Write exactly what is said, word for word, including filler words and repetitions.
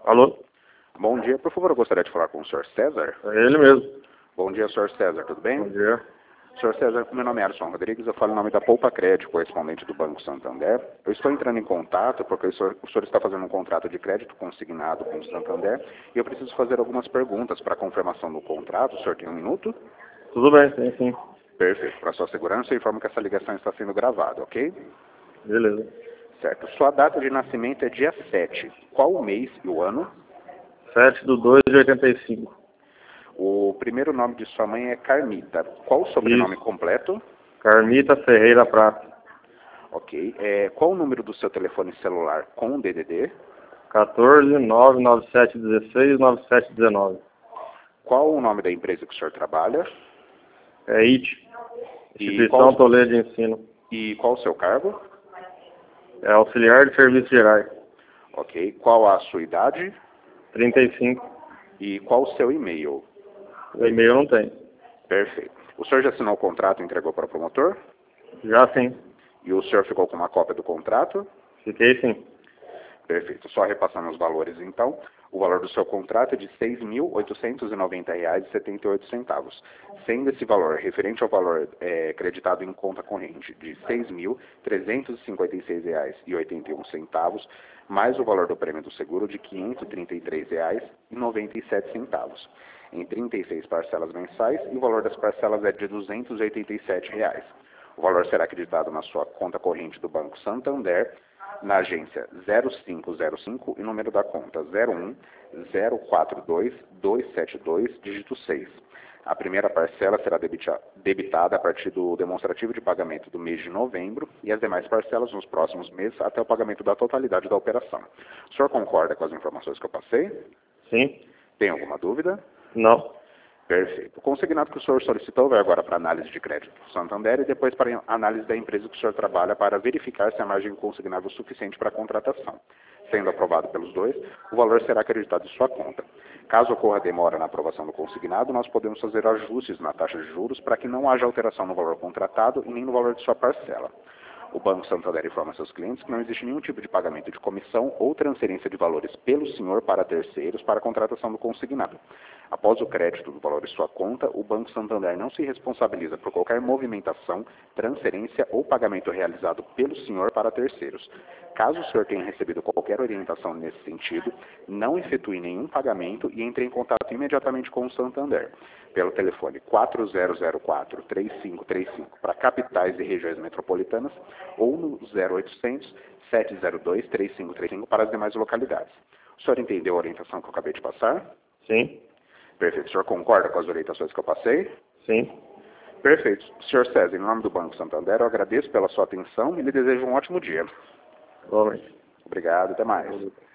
Alô? Bom dia, por favor, eu gostaria de falar com o senhor César. É ele mesmo. Bom dia, senhor César, tudo bem? Bom dia. senhor César, meu nome é Alisson Rodrigues, eu falo em nome da Poupa Crédito, correspondente do Banco Santander. Eu estou entrando em contato porque o senhor, o senhor está fazendo um contrato de crédito consignado com o Santander e eu preciso fazer algumas perguntas para confirmação do contrato. O senhor tem um minuto? Tudo bem, sim, sim. Perfeito. Para sua segurança, eu informo que essa ligação está sendo gravada, ok? Beleza. Certo. Sua data de nascimento é dia sete. Qual o mês e o ano? sete do dois de oitenta e cinco. O primeiro nome de sua mãe é Carmita. Qual o sobrenome Isso. completo? Carmita Ferreira Prata. Ok. É, qual o número do seu telefone celular com D D D? quatorze, nove nove sete dezesseis, nove sete dezenove. Qual o nome da empresa que o senhor trabalha? É I T. E Instituição qual, Toledo de Ensino. e qual o seu cargo? É auxiliar de serviços gerais. Ok. Qual a sua idade? trinta e cinco. E qual o seu e-mail? O e-mail não tem. Perfeito. O senhor já assinou o contrato e entregou para o promotor? Já sim. E o senhor ficou com uma cópia do contrato? Fiquei sim. Perfeito. Só repassando os valores, então. O valor do seu contrato é de seis mil oitocentos e noventa reais e setenta e oito centavos. Sendo esse valor referente ao valor é, creditado em conta corrente de seis mil trezentos e cinquenta e seis reais e oitenta e um centavos, mais o valor do prêmio do seguro de quinhentos e trinta e três reais e noventa e sete centavos, em trinta e seis parcelas mensais, e o valor das parcelas é de duzentos e oitenta e sete reais. O valor será acreditado na sua conta corrente do Banco Santander, na agência zero cinco zero cinco e número da conta zero um zero quatro dois dois sete dois, dígito seis. A primeira parcela será debitada a partir do demonstrativo de pagamento do mês de novembro e as demais parcelas nos próximos meses até o pagamento da totalidade da operação. O senhor concorda com as informações que eu passei? Sim? Tem alguma dúvida? Não. Perfeito. O consignado que o senhor solicitou vai agora para análise de crédito do Santander e depois para análise da empresa que o senhor trabalha para verificar se a margem consignável é suficiente para a contratação. Sendo aprovado pelos dois, o valor será acreditado em sua conta. Caso ocorra demora na aprovação do consignado, nós podemos fazer ajustes na taxa de juros para que não haja alteração no valor contratado e nem no valor de sua parcela. O Banco Santander informa seus clientes que não existe nenhum tipo de pagamento de comissão ou transferência de valores pelo senhor para terceiros para a contratação do consignado. Após o crédito do valor em sua conta, o Banco Santander não se responsabiliza por qualquer movimentação, transferência ou pagamento realizado pelo senhor para terceiros. Caso o senhor tenha recebido qualquer orientação nesse sentido, não efetue nenhum pagamento e entre em contato imediatamente com o Santander, pelo telefone quatro zero zero quatro, três cinco três cinco para capitais e regiões metropolitanas ou no zero oitocentos, sete zero dois, três cinco três cinco para as demais localidades. O senhor entendeu a orientação que eu acabei de passar? Sim? Perfeito. O senhor concorda com as orientações que eu passei? Sim. Perfeito. senhor César, em nome do Banco Santander, eu agradeço pela sua atenção e lhe desejo um ótimo dia. Igualmente. Obrigado, até mais.